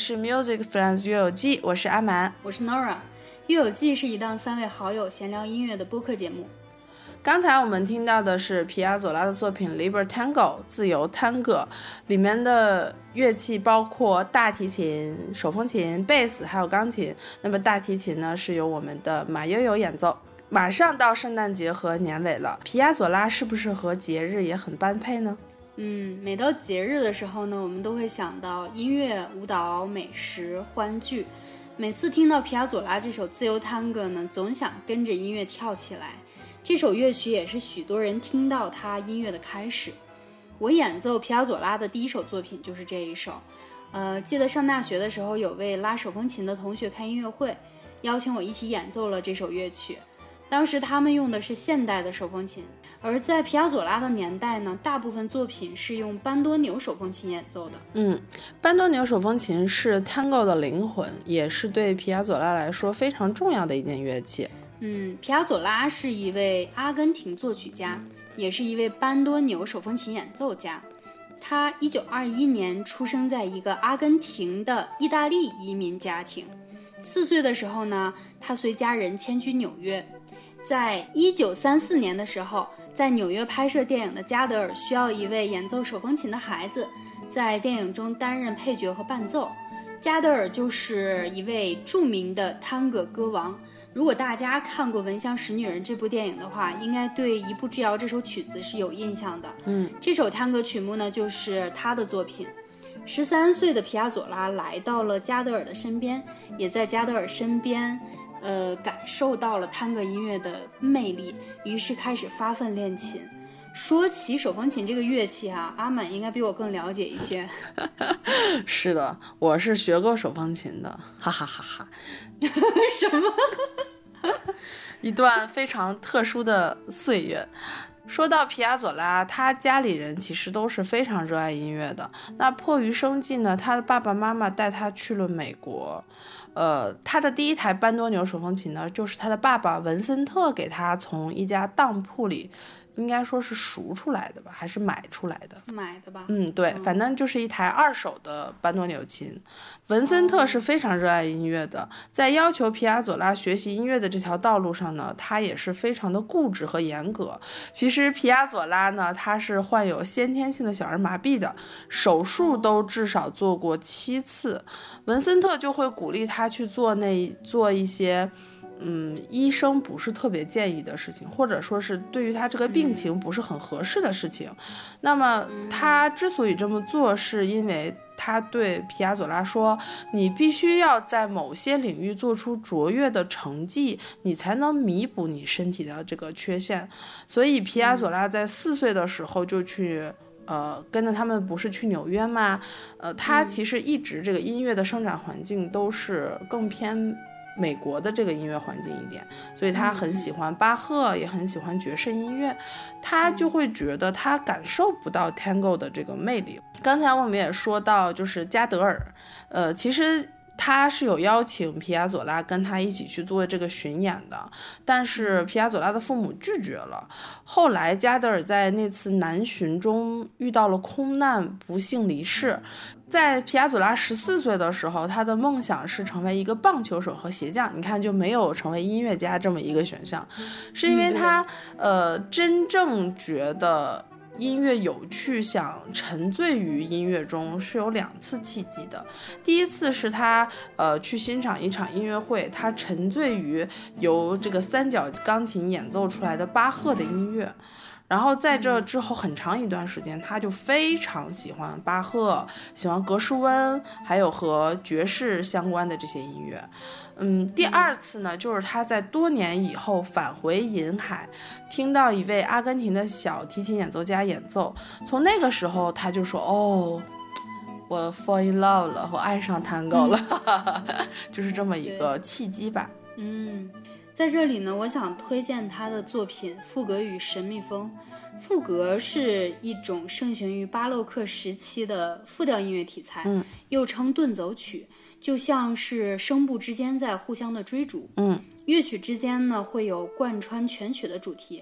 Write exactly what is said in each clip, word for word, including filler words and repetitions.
是 Music Friends 乐友记，我是阿蛮， 我是 Nora。乐友记是一档三位好友闲聊音乐的播客节目。 刚才我们听到的是皮亚佐拉的作品 Liber Tango 自由探戈，里面的乐器包括大提琴、手风琴、贝斯还有钢琴。那么大提琴呢是由我们的马悠悠演奏。马上到圣诞节和年尾了，皮亚佐拉是不是和节日也很般配呢？ 嗯，每到节日的时候呢，我们都会想到音乐、舞蹈、美食、欢聚。每次听到皮亚佐拉这首自由探戈呢，总想跟着音乐跳起来。这首乐曲也是许多人听到他音乐的开始。我演奏皮亚佐拉的第一首作品就是这一首。呃，记得上大学的时候，有位拉手风琴的同学开音乐会，邀请我一起演奏了这首乐曲。当时他们用的是现代的手风琴，而在皮亚佐拉的年代呢，大部分作品是用班多纽手风琴演奏的。 嗯，班多纽手风琴是 Tango 的灵魂，也是对皮亚佐拉来说非常重要的一件乐器。 嗯，皮亚佐拉是一位阿根廷作曲家，也是一位班多纽手风琴演奏家。他一九二一年出生在一个阿根廷的意大利移民家庭。四岁的时候呢，他随家人迁居纽约。在一九三四年的时候，在纽约拍摄电影的加德尔需要一位演奏手风琴的孩子，在电影中担任配角和伴奏。加德尔就是一位著名的探戈歌王。如果大家看过《闻香识女人》这部电影的话，应该对《一步之遥》这首曲子是有印象的。 嗯， 这首探戈曲目呢，就是他的作品。十三岁的皮亚佐拉来到了加德尔的身边，也在加德尔身边，呃，感受到了探戈音乐的魅力，于是开始发奋练琴。说起手风琴这个乐器啊，阿满应该比我更了解一些。 是的，我是学过手风琴的，哈哈哈哈。 什么？ 一段非常特殊的岁月。说到皮亚佐拉，他家里人其实都是非常热爱音乐的。那迫于生计呢，他的爸爸妈妈带他去了美国。呃，他的第一台班多纽手风琴呢，就是他的爸爸文森特给他从一家当铺里，应该说是赎出来的吧，还是买出来的？ 买的吧。 嗯，对， 嗯、 反正就是一台二手的班多纽琴。文森特是非常热爱音乐的，在要求皮亚佐拉学习音乐的这条道路上呢，他也是非常的固执和严格。其实皮亚佐拉呢，他是患有先天性的小儿麻痹的，手术都至少做过七次。文森特就会鼓励他去做那做一些嗯，医生不是特别建议的事情，或者说是对于他这个病情不是很合适的事情。那么他之所以这么做，是因为他对皮亚佐拉说，你必须要在某些领域做出卓越的成绩，你才能弥补你身体的这个缺陷。所以皮亚佐拉在四岁的时候就去呃，跟着他们不是去纽约吗？呃，他其实一直这个音乐的生长环境都是更偏美国的这个音乐环境一点，所以他很喜欢巴赫，也很喜欢爵士音乐。他就会觉得他感受不到 Tango 的这个魅力。刚才我们也说到，就是加德尔，呃，其实他是有邀请皮亚佐拉跟他一起去做这个巡演的，但是皮亚佐拉的父母拒绝了。后来加德尔在那次南巡中遇到了空难，不幸离世。在皮亚佐拉十四岁的时候，他的梦想是成为一个棒球手和鞋匠，你看就没有成为音乐家这么一个选项，是因为他呃真正觉得音乐有趣，想沉醉于音乐中是有两次契机的。第一次是他呃去欣赏一场音乐会，他沉醉于由这个三角钢琴演奏出来的巴赫的音乐。然后在这之后很长一段时间，他就非常喜欢巴赫，喜欢格什温，还有和爵士相关的这些音乐。嗯，第二次呢，就是他在多年以后返回银海，听到一位阿根廷的小提琴演奏家演奏，从那个时候他就说，哦，我 fall in love 了，我爱上探戈了，嗯、就是这么一个契机吧。 嗯。在这里呢，我想推荐他的作品《赋格与神秘风》。赋格是一种盛行于巴洛克时期的复调音乐题材， 嗯， 又称顿走曲，就像是声部之间在互相的追逐， 嗯， 乐曲之间呢会有贯穿全曲的主题，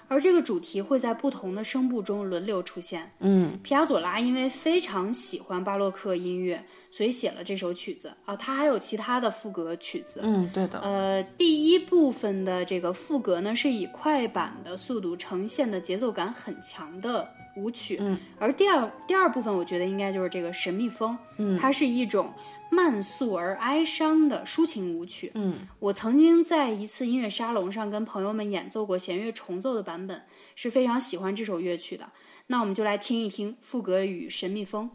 而这个主题会在不同的声部中轮流出现。 嗯， 皮亚佐拉因为非常喜欢巴洛克音乐，所以写了这首曲子啊。他还有其他的副歌曲子。 嗯，对的。 呃，第一部分的这个副歌呢，是以快板的速度呈现的节奏感很强的舞曲。 嗯， 而第二第二部分，我觉得应该就是这个神秘风。 嗯， 它是一种慢速而哀伤的抒情舞曲。 嗯， 我曾经在一次音乐沙龙上跟朋友们演奏过弦乐重奏的版本，是非常喜欢这首乐曲的。那我们就来听一听副歌与神秘风。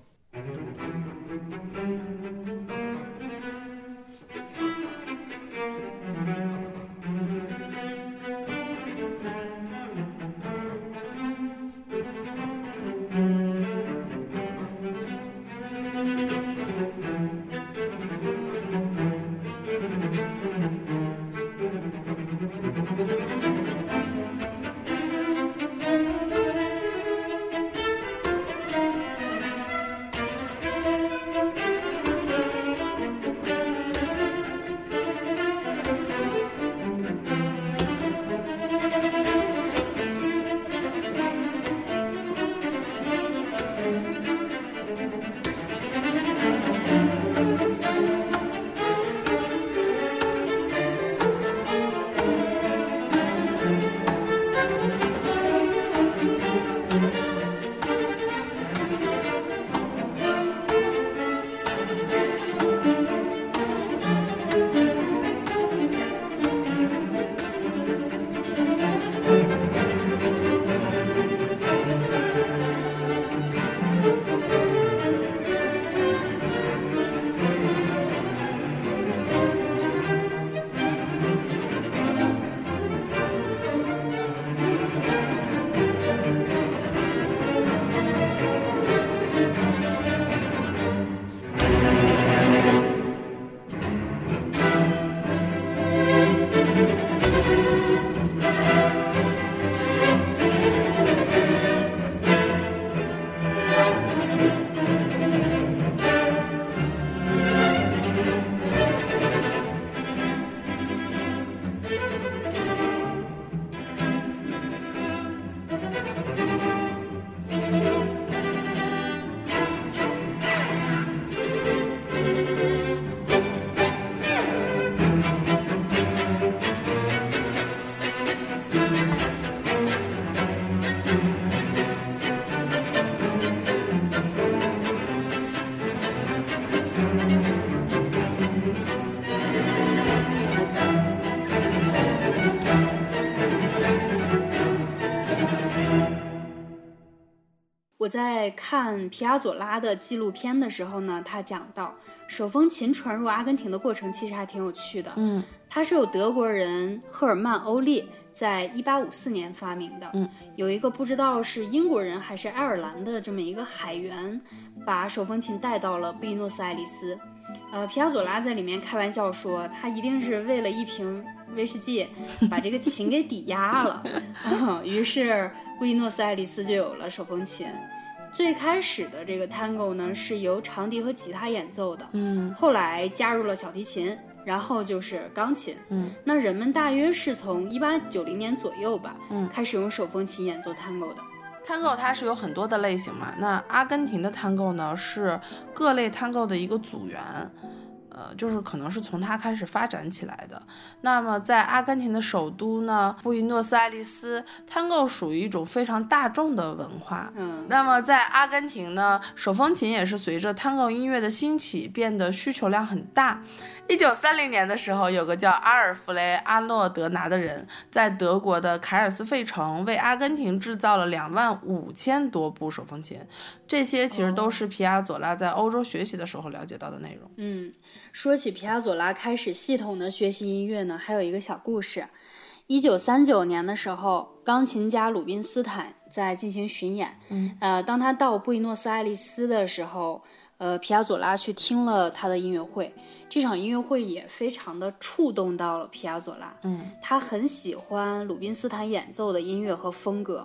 我在看皮亚佐拉的纪录片的时候呢，他讲到手风琴传入阿根廷的过程其实还挺有趣的。 嗯， 它是由德国人赫尔曼·欧列在一八五四年发明的。 嗯， 有一个不知道是英国人还是爱尔兰的这么一个海员，把手风琴带到了布宜诺斯艾利斯。呃，皮亚佐拉在里面开玩笑说，他一定是为了一瓶威士忌把这个琴给抵押了。嗯、于是布宜诺斯艾利斯就有了手风琴。最开始的这个 Tango 呢是由长笛和吉他演奏的， 嗯， 后来加入了小提琴，然后就是钢琴， 嗯， 那人们大约是从一八九零年左右吧， 嗯， 开始用手风琴演奏 Tango 的。 Tango 它是有很多的类型嘛，那阿根廷的 Tango 呢是各类 Tango 的一个组员。呃，就是可能是从它开始发展起来的。那么在阿根廷的首都呢，布宜诺斯艾利斯 ，Tango 属于一种非常大众的文化。 嗯， 那么在阿根廷呢，手风琴也是随着 Tango 音乐的兴起变得需求量很大。一九三零年的时候，有个叫阿尔弗雷·阿诺德拿的人在德国的凯尔斯费城为阿根廷制造了两万五千多部手风琴。这些其实都是皮亚佐拉在欧洲学习的时候了解到的内容。 嗯，说起皮亚佐拉开始系统的学习音乐呢，还有一个小故事。一九三九年的时候，钢琴家鲁宾斯坦在进行巡演。 嗯， 呃，当他到布宜诺斯艾利斯的时候，呃，皮亚佐拉去听了他的音乐会。这场音乐会也非常的触动到了皮亚佐拉。 嗯， 他很喜欢鲁宾斯坦演奏的音乐和风格。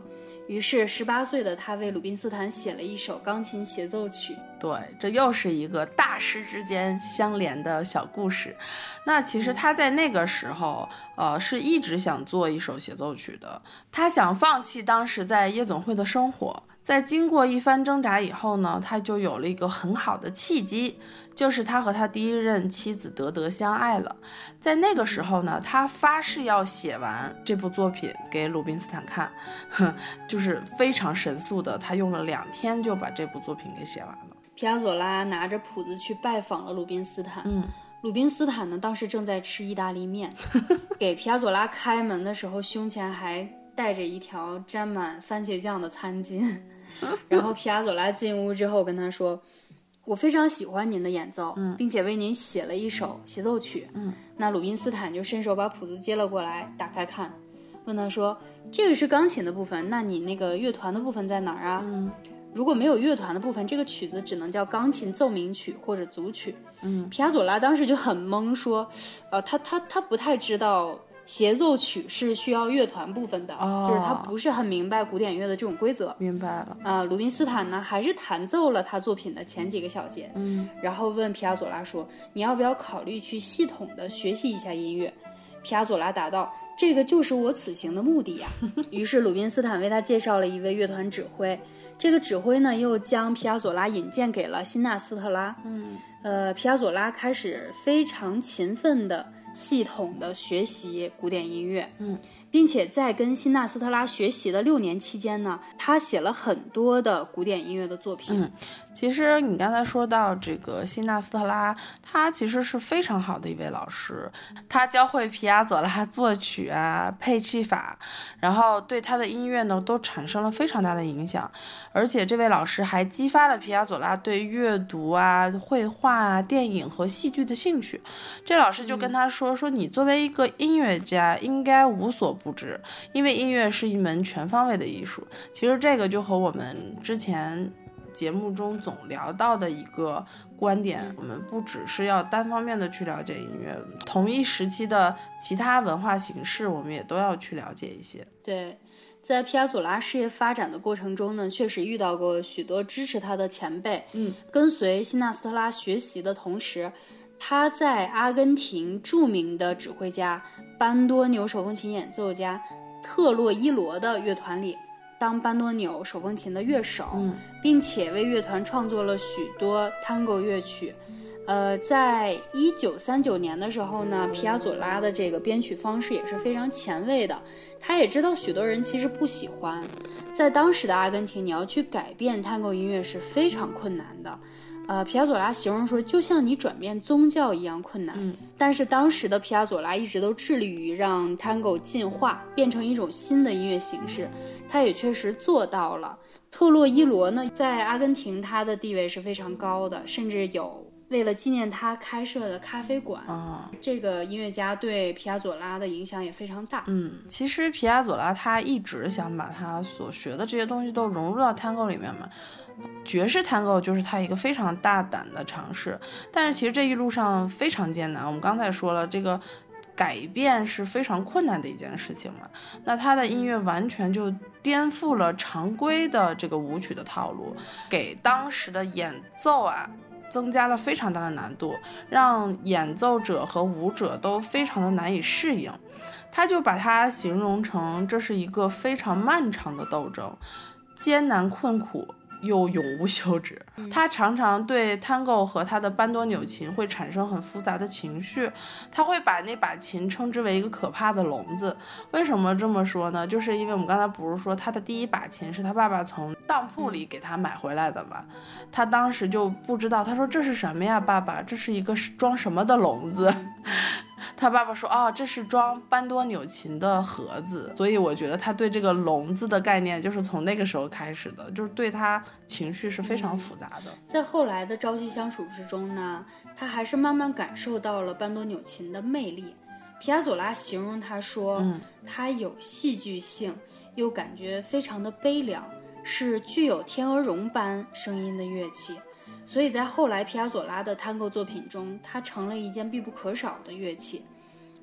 于是十八岁的他为鲁宾斯坦写了一首钢琴协奏曲。 对，这又是一个大师之间相连的小故事。那其实他在那个时候呃，是一直想做一首协奏曲的，他想放弃当时在夜总会的生活。在经过一番挣扎以后呢，他就有了一个很好的契机，就是他和他第一任妻子德德相爱了。在那个时候呢，他发誓要写完这部作品给鲁宾斯坦看，就是非常神速的，他用了两天就把这部作品给写完了。 皮亚佐拉拿着谱子去拜访了鲁宾斯坦， 嗯， 鲁宾斯坦呢当时正在吃意大利面，给皮亚佐拉开门的时候，胸前还带着一条沾满番茄酱的餐巾。然后皮亚佐拉进屋之后跟他说，我非常喜欢您的演奏，嗯，并且为您写了一首协奏曲。嗯，那鲁宾斯坦就伸手把谱子接了过来，打开看，问他说，这个是钢琴的部分，那你那个乐团的部分在哪儿啊？嗯，如果没有乐团的部分，这个曲子只能叫钢琴奏鸣曲或者组曲。嗯，皮亚佐拉当时就很懵，说，呃，他他他不太知道协奏曲是需要乐团部分的，哦，就是他不是很明白古典乐的这种规则。 明白了。 呃，鲁宾斯坦呢，还是弹奏了他作品的前几个小节，嗯，然后问皮亚佐拉说，你要不要考虑去系统的学习一下音乐？皮亚佐拉答道，这个就是我此行的目的呀。于是鲁宾斯坦为他介绍了一位乐团指挥，这个指挥呢又将皮亚佐拉引荐给了辛纳斯特拉。嗯，呃，皮亚佐拉开始非常勤奋的系统的学习古典音乐，嗯，并且在跟辛纳斯特拉学习的六年期间呢，他写了很多的古典音乐的作品。 嗯，其实你刚才说到这个辛纳斯特拉，他其实是非常好的一位老师，他教会皮亚佐拉作曲啊、配器法，然后对他的音乐呢都产生了非常大的影响。而且这位老师还激发了皮亚佐拉对阅读啊、绘画啊、电影和戏剧的兴趣。这老师就跟他说，嗯，说你作为一个音乐家应该无所不知，因为音乐是一门全方位的艺术。其实这个就和我们之前节目中总聊到的一个观点，我们不只是要单方面的去了解音乐，同一时期的其他文化形式我们也都要去了解一些。 对，在皮亚佐拉事业发展的过程中呢，确实遇到过许多支持他的前辈，嗯，跟随辛纳斯特拉学习的同时，他在阿根廷著名的指挥家班多纽手风琴演奏家特洛伊罗的乐团里当班多纽手风琴的乐手，嗯，并且为乐团创作了许多探戈乐曲。呃，在一九三九年的时候呢，皮亚佐拉的这个编曲方式也是非常前卫的。他也知道许多人其实不喜欢，在当时的阿根廷，你要去改变探戈音乐是非常困难的。呃，皮亚佐拉形容说，就像你转变宗教一样困难。嗯，但是当时的皮亚佐拉一直都致力于让 Tango 进化，变成一种新的音乐形式，他也确实做到了。特洛伊罗呢，在阿根廷他的地位是非常高的，甚至有为了纪念他开设的咖啡馆。啊，这个音乐家对皮亚佐拉的影响也非常大。 嗯，其实皮亚佐拉他一直想把他所学的这些东西都融入到 Tango 里面嘛。爵士探戈就是他一个非常大胆的尝试，但是其实这一路上非常艰难。我们刚才说了，这个改变是非常困难的一件事情嘛。那他的音乐完全就颠覆了常规的这个舞曲的套路，给当时的演奏啊增加了非常大的难度，让演奏者和舞者都非常的难以适应。他就把它形容成这是一个非常漫长的斗争，艰难困苦又永无休止。他常常对 Tango 和他的班多纽琴会产生很复杂的情绪，他会把那把琴称之为一个可怕的聋子。为什么这么说呢？就是因为我们刚才不是说他的第一把琴是他爸爸从当铺里给他买回来的嘛，他当时就不知道，他说这是什么呀爸爸，这是一个装什么的笼子。他爸爸说，哦，这是装班多纽琴的盒子。所以我觉得他对这个笼子的概念就是从那个时候开始的，就是对他情绪是非常复杂的。 在后来的朝夕相处之中呢，他还是慢慢感受到了班多纽琴的魅力。皮亚佐拉形容他说，嗯，他有戏剧性，又感觉非常的悲凉，是具有天鹅绒般声音的乐器。所以在后来皮亚佐拉的探戈作品中，它成了一件必不可少的乐器。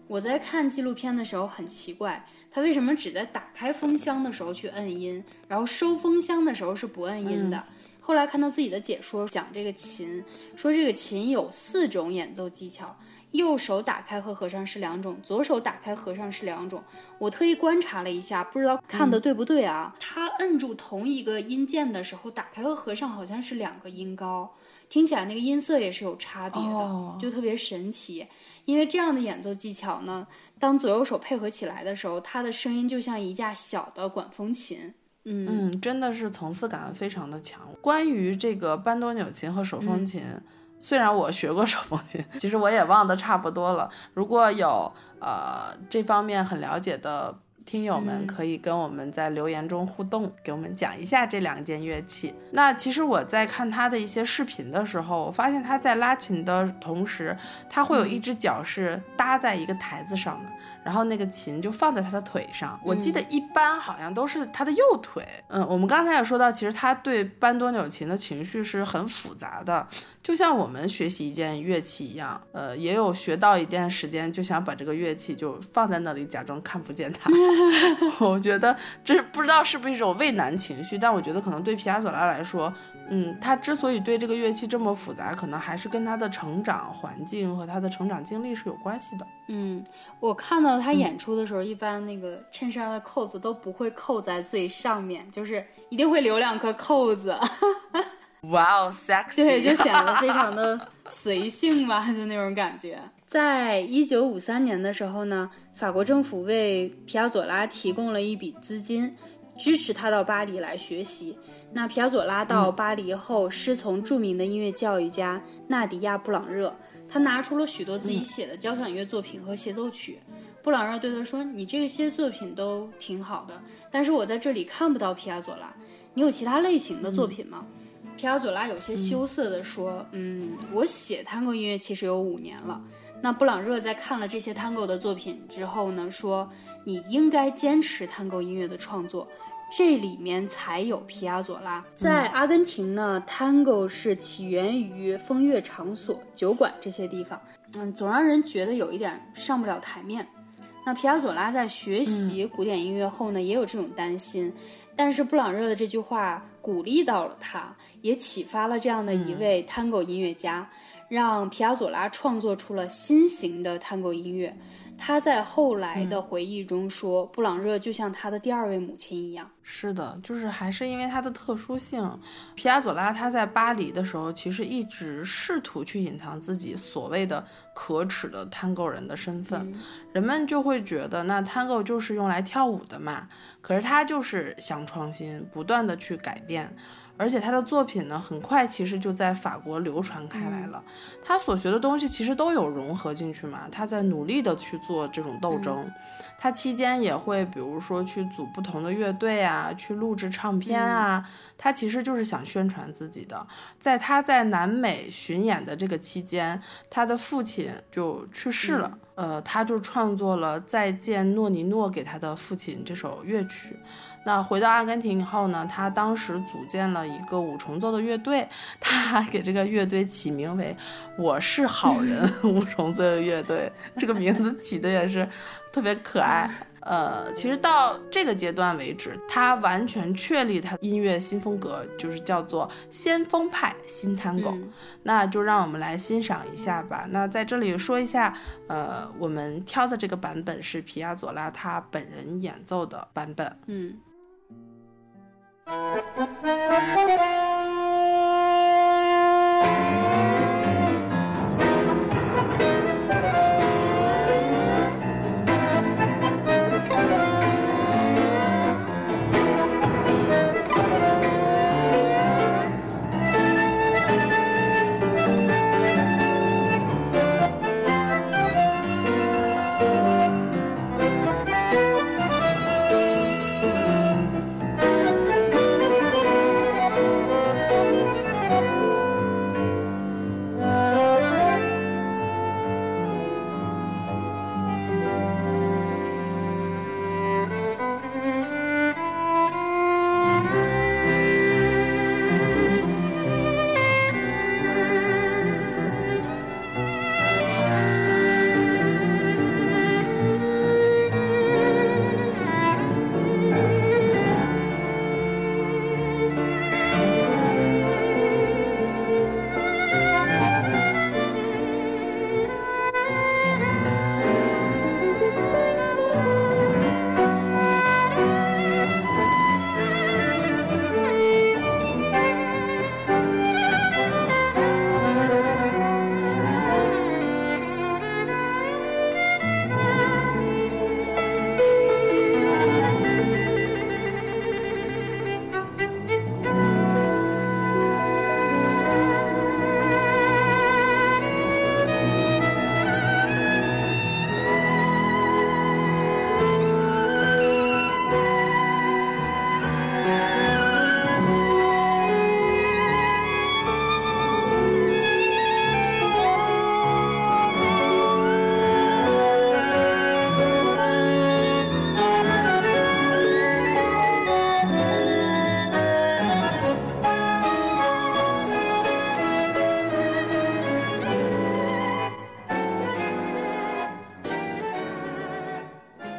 我在看纪录片的时候很奇怪，他为什么只在打开风箱的时候去摁音，然后收风箱的时候是不摁音的、嗯、后来看到自己的解说讲这个琴，说这个琴有四种演奏技巧，右手打开和合上是两种，左手打开合上是两种。我特意观察了一下，不知道看得对不对啊、嗯、他摁住同一个音键的时候，打开和合上好像是两个音高，听起来那个音色也是有差别的、哦、就特别神奇。因为这样的演奏技巧呢，当左右手配合起来的时候，它的声音就像一架小的管风琴。嗯嗯，真的是层次感非常的强。关于这个班多纽琴和手风琴、嗯、虽然我学过手风琴，其实我也忘得差不多了。如果有呃这方面很了解的听友们，可以跟我们在留言中互动、嗯、给我们讲一下这两件乐器。那其实我在看他的一些视频的时候，我发现他在拉琴的同时，他会有一只脚是搭在一个台子上的、嗯、然后那个琴就放在他的腿上，我记得一般好像都是他的右腿。嗯，我们刚才也说到，其实他对班多纽琴的情绪是很复杂的，就像我们学习一件乐器一样，呃，也有学到一段时间就想把这个乐器就放在那里假装看不见它。我觉得这不知道是不是一种畏难情绪，但我觉得可能对皮亚佐拉来说，嗯，他之所以对这个乐器这么复杂，可能还是跟他的成长环境和他的成长经历是有关系的。 嗯，我看到他演出的时候、嗯、一般那个衬衫的扣子都不会扣在最上面，就是一定会留两颗扣子。 哇哦 sexy。 对，就显得非常的随性吧，就那种感觉。在一九五三年的时候呢，法国政府为皮亚佐拉提供了一笔资金，支持他到巴黎来学习。那皮亚佐拉到巴黎后、嗯、师从著名的音乐教育家纳迪亚·布朗热，他拿出了许多自己写的交响乐作品和协奏曲、嗯、布朗热对他说，你这些作品都挺好的，但是我在这里看不到皮亚佐拉，你有其他类型的作品吗？嗯、皮亚佐拉有些羞涩地说，嗯，我写探戈音乐其实有五年了。那布朗热在看了这些探戈的作品之后呢，说你应该坚持探戈音乐的创作，这里面才有皮亚佐拉。在阿根廷呢，探戈是起源于风月场所、酒馆这些地方，嗯，总让人觉得有一点上不了台面。那皮亚佐拉在学习古典音乐后呢，也有这种担心，但是布朗热的这句话鼓励到了他，也启发了这样的一位探戈音乐家，让皮亚佐拉创作出了新型的探戈音乐。他在后来的回忆中说、嗯、布朗热就像他的第二位母亲一样。 是的，就是还是因为他的特殊性。皮亚佐拉他在巴黎的时候其实一直试图去隐藏自己所谓的可耻的探戈人的身份、嗯、人们就会觉得那探戈就是用来跳舞的嘛，可是他就是想创新，不断的去改变，而且他的作品呢很快其实就在法国流传开来了、嗯、他所学的东西其实都有融合进去嘛，他在努力的去做这种斗争、嗯、他期间也会比如说去组不同的乐队啊，去录制唱片啊、嗯、他其实就是想宣传自己的。在他在南美巡演的这个期间，他的父亲就去世了、嗯、呃，他就创作了《再见诺尼诺》给他的父亲这首乐曲。那回到阿根廷以后呢，他当时组建了一个五重奏的乐队，他还给这个乐队起名为我是好人五重奏乐队，这个名字起的也是特别可爱。呃，其实到这个阶段为止，他完全确立他音乐新风格，就是叫做先锋派新探戈、嗯、那就让我们来欣赏一下吧。那在这里说一下，呃，我们挑的这个版本是皮亚佐拉他本人演奏的版本。 嗯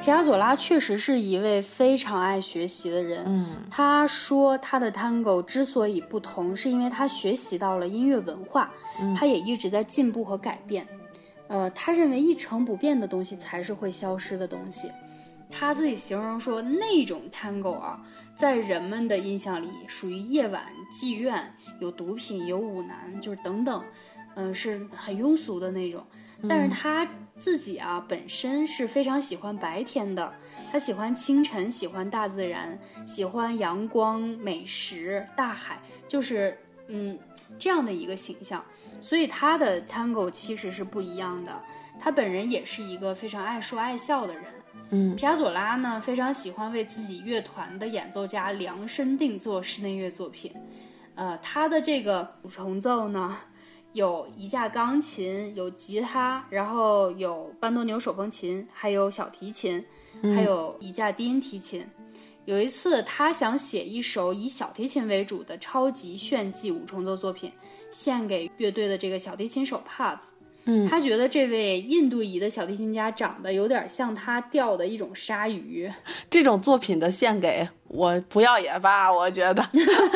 皮亚佐拉确实是一位非常爱学习的人。 嗯， 他说他的 Tango 之所以不同，是因为他学习到了音乐文化， 嗯、 他也一直在进步和改变。呃，他认为一成不变的东西才是会消失的东西。他自己形容说，那种 Tango 啊，在人们的印象里属于夜晚妓院，有毒品，有舞男，就是等等，嗯、呃，是很庸俗的那种。但是他自己啊，本身是非常喜欢白天的，他喜欢清晨，喜欢大自然，喜欢阳光、美食、大海，就是嗯这样的一个形象。所以他的 Tango 其实是不一样的。他本人也是一个非常爱说爱笑的人。 嗯， 皮亚佐拉呢，非常喜欢为自己乐团的演奏家量身定做室内乐作品。呃，他的这个五重奏呢，有一架钢琴，有吉他，然后有班多纽手风琴，还有小提琴，还有一架低音提琴。嗯、有一次，他想写一首以小提琴为主的超级炫技五重奏作品，献给乐队的这个小提琴手帕子。 嗯， 他觉得这位印度裔的小提琴家长得有点像他钓的一种鲨鱼。 这种作品的献给我不要也罢，我觉得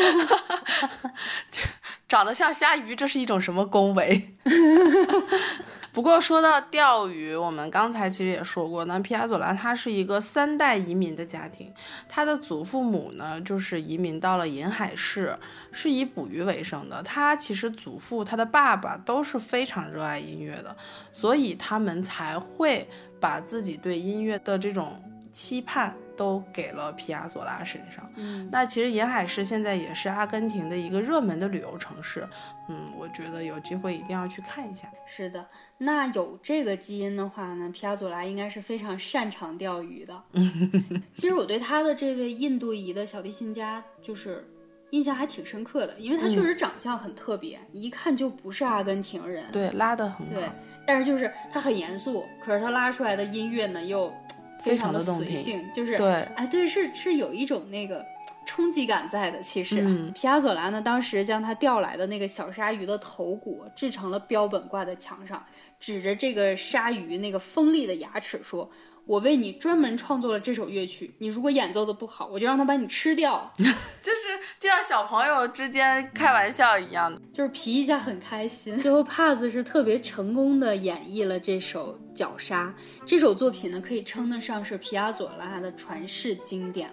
长得像鲨鱼，这是一种什么恭维？不过说到钓鱼，我们刚才其实也说过，那皮亚佐拉他是一个三代移民的家庭，他的祖父母呢就是移民到了银海市，是以捕鱼为生的。他其实祖父他的爸爸都是非常热爱音乐的，所以他们才会把自己对音乐的这种期盼都给了皮亚佐拉身上。 嗯， 那其实银海市现在也是阿根廷的一个热门的旅游城市，嗯，我觉得有机会一定要去看一下。 是的，那有这个基因的话呢，皮亚佐拉应该是非常擅长钓鱼的。其实我对他的这位印度裔的小提琴家就是印象还挺深刻的，因为他确实长相很特别，嗯、一看就不是阿根廷人。 对，拉得很好。 对，但是就是他很严肃，可是他拉出来的音乐呢又非常的随性，就是对， 哎，对，是是有一种那个冲击感在的。其实， 嗯、 皮亚佐拉呢，当时将他钓来的那个小鲨鱼的头骨制成了标本挂在墙上，指着这个鲨鱼那个锋利的牙齿说：“我为你专门创作了这首乐曲，你如果演奏的不好，我就让他把你吃掉。” 就是就像小朋友之间开玩笑一样的， 就是皮一下很开心。最后帕子是特别成功的演绎了这首绞杀，这首作品呢可以称得上是皮亚佐拉的传世经典了。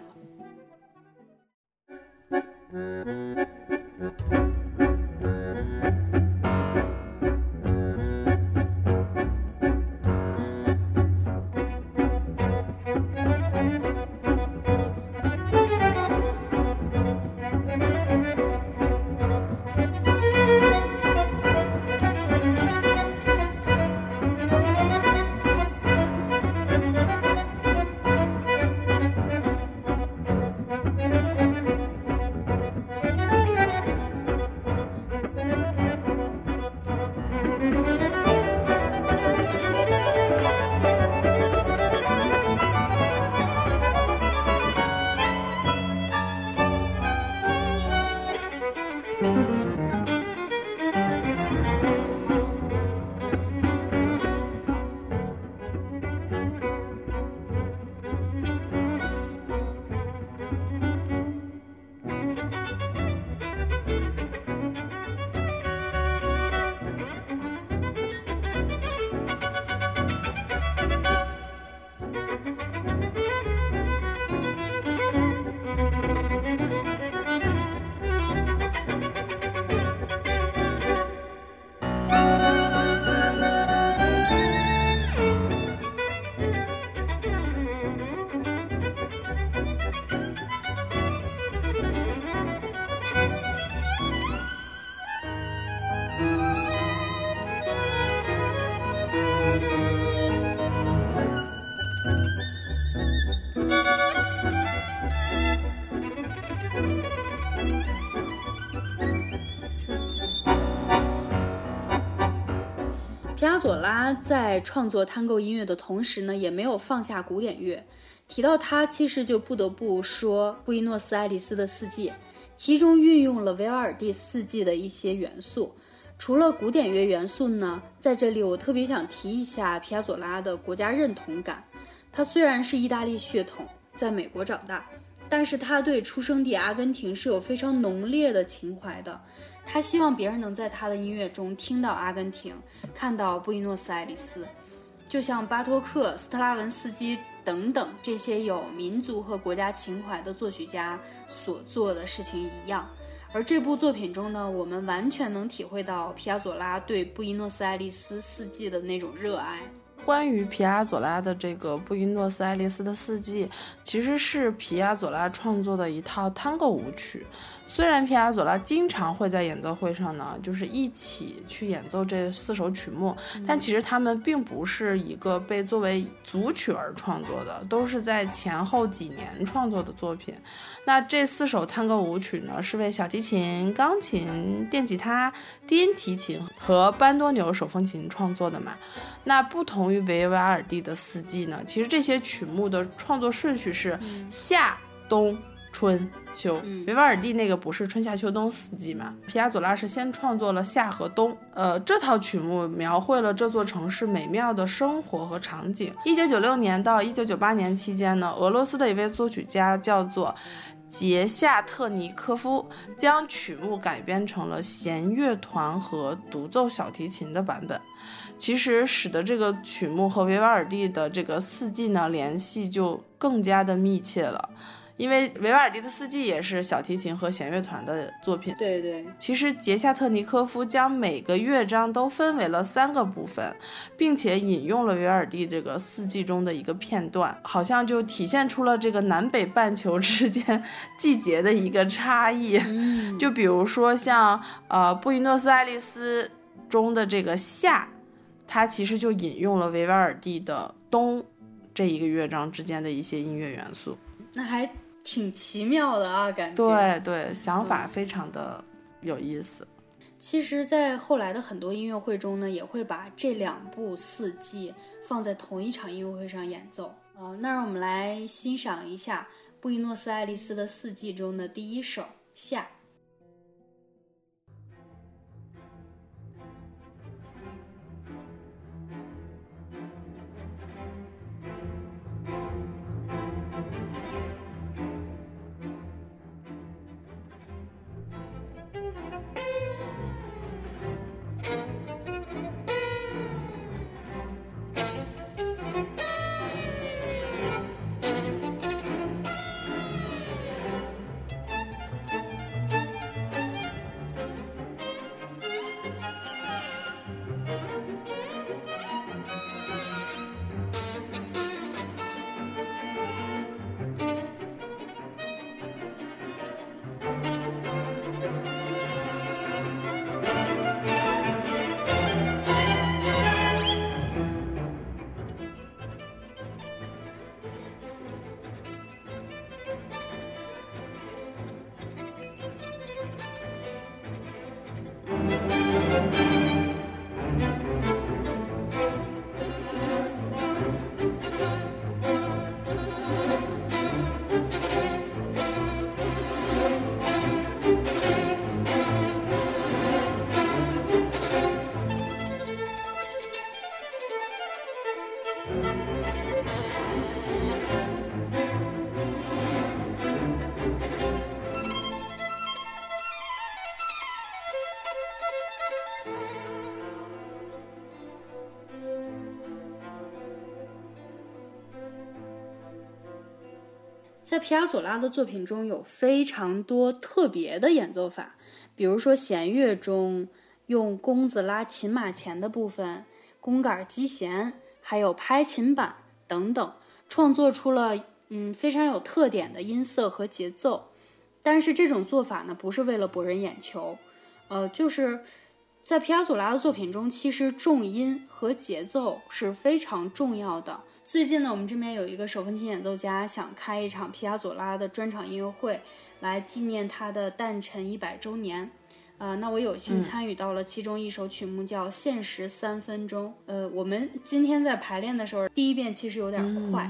皮亚佐拉在创作探戈音乐的同时呢，也没有放下古典乐。提到他，其实就不得不说布宜诺斯艾利斯的四季，其中运用了维瓦尔第四季的一些元素。除了古典乐元素呢，在这里我特别想提一下皮亚佐拉的国家认同感。 他虽然是意大利血统，在美国长大，但是他对出生地阿根廷是有非常浓烈的情怀的。他希望别人能在他的音乐中听到阿根廷，看到布宜诺斯艾利斯，就像巴托克、斯特拉文斯基等等这些有民族和国家情怀的作曲家所做的事情一样。而这部作品中呢，我们完全能体会到皮亚佐拉对布宜诺斯艾利斯四季的那种热爱。 关于皮亚佐拉的这个布宜诺斯艾利斯的四季，其实是皮亚佐拉创作的一套探戈舞曲。虽然皮亚佐拉经常会在演奏会上呢，就是一起去演奏这四首曲目，但其实他们并不是一个被作为组曲而创作的，都是在前后几年创作的作品。那这四首探戈舞曲呢，是为小提琴、钢琴、电吉他、低音提琴和班多纽手风琴创作的嘛。那不同于维瓦尔第的四季呢，其实这些曲目的创作顺序是夏、冬、春、秋。维瓦尔第那个不是春夏秋冬四季嘛？皮亚佐拉是先创作了夏和冬。呃，这套曲目描绘了这座城市美妙的生活和场景。一九九六年到一九九八年期间呢，俄罗斯的一位作曲家叫做杰夏特尼科夫，将曲目改编成了弦乐团和独奏小提琴的版本。其实使得这个曲目和维瓦尔第的这个四季呢联系就更加的密切了，因为维瓦尔第的四季也是小提琴和弦乐团的作品。 对对， 其实杰夏特尼科夫将每个乐章都分为了三个部分，并且引用了维瓦尔第这个四季中的一个片段，好像就体现出了这个南北半球之间季节的一个差异。 嗯， 就比如说像呃布宜诺斯艾利斯中的这个夏，它其实就引用了维瓦尔第的冬这一个乐章之间的一些音乐元素。 那还挺奇妙的啊，感觉。 对对，想法非常的有意思。 其实在后来的很多音乐会中呢，也会把这两部四季放在同一场音乐会上演奏。呃，那让我们来欣赏一下布宜诺斯艾利斯的四季中的第一首夏。在皮亚佐拉的作品中有非常多特别的演奏法，比如说弦乐中用弓子拉琴马钳的部分，弓杆击弦，还有拍琴板等等，创作出了嗯非常有特点的音色和节奏。但是这种做法呢，不是为了博人眼球，呃，就是在皮亚佐拉的作品中，其实重音和节奏是非常重要的。最近呢，我们这边有一个手风琴演奏家想开一场皮亚佐拉的专场音乐会，来纪念他的诞辰一百周年。呃，那我有幸参与到了其中一首曲目，叫《限时三分钟》。呃，我们今天在排练的时候，第一遍其实有点快， 嗯、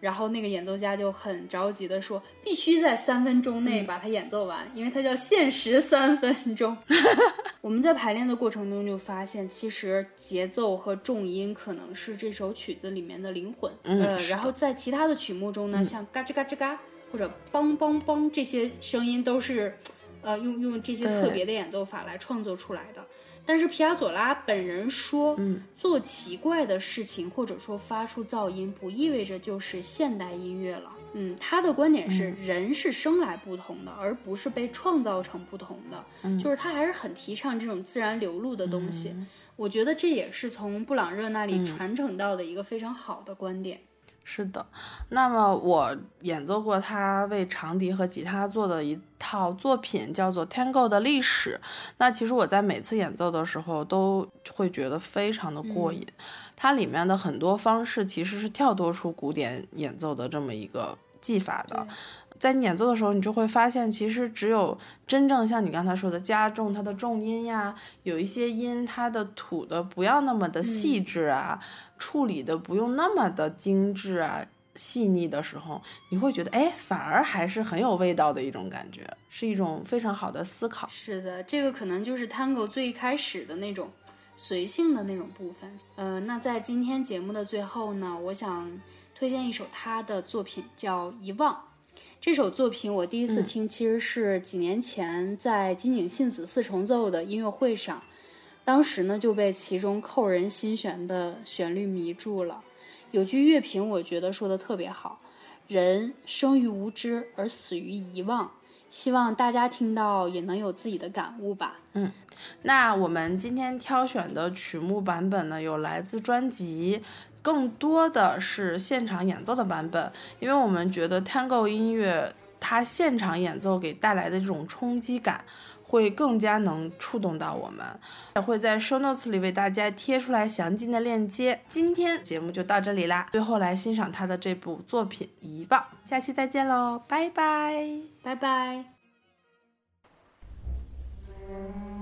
然后那个演奏家就很着急的说必须在三分钟内把它演奏完、嗯、因为它叫限时三分钟我们在排练的过程中就发现其实节奏和重音可能是这首曲子里面的灵魂、 嗯、 呃，然后在其他的曲目中呢、嗯、像嘎吱嘎吱嘎或者梆梆梆这些声音都是呃用用这些特别的演奏法来创作出来的。但是皮亚佐拉本人说、嗯、做奇怪的事情或者说发出噪音不意味着就是现代音乐了。嗯，他的观点是、嗯、人是生来不同的而不是被创造成不同的、嗯、就是他还是很提倡这种自然流露的东西、嗯、我觉得这也是从布朗热那里传承到的一个非常好的观点、 嗯，是的。那么我演奏过他为长笛和吉他做的一套作品叫做 Tango 的历史，那其实我在每次演奏的时候都会觉得非常的过瘾、嗯、它里面的很多方式其实是跳脱出古典演奏的这么一个技法的。在你演奏的时候你就会发现其实只有真正像你刚才说的加重它的重音呀，有一些音它的吐的不要那么的细致啊、嗯、处理的不用那么的精致啊细腻的时候，你会觉得哎，反而还是很有味道的一种感觉，是一种非常好的思考。 是的，这个可能就是 Tango 最开始的那种随性的那种部分。呃，那在今天节目的最后呢，我想推荐一首他的作品叫《遗忘》。这首作品我第一次听其实是几年前在金井信子四重奏的音乐会上、嗯、当时呢就被其中扣人心弦的旋律迷住了。有句乐评我觉得说的特别好，人生于无知而死于遗忘，希望大家听到也能有自己的感悟吧。 嗯，那我们今天挑选的曲目版本呢，有来自专辑，更多的是现场演奏的版本，因为我们觉得 Tango 音乐它现场演奏给带来的这种冲击感会更加能触动到我们，也会在 show notes 里为大家贴出来详尽的链接。今天节目就到这里啦，最后来欣赏他的这部作品《遗忘》，下期再见喽，拜拜， 拜拜。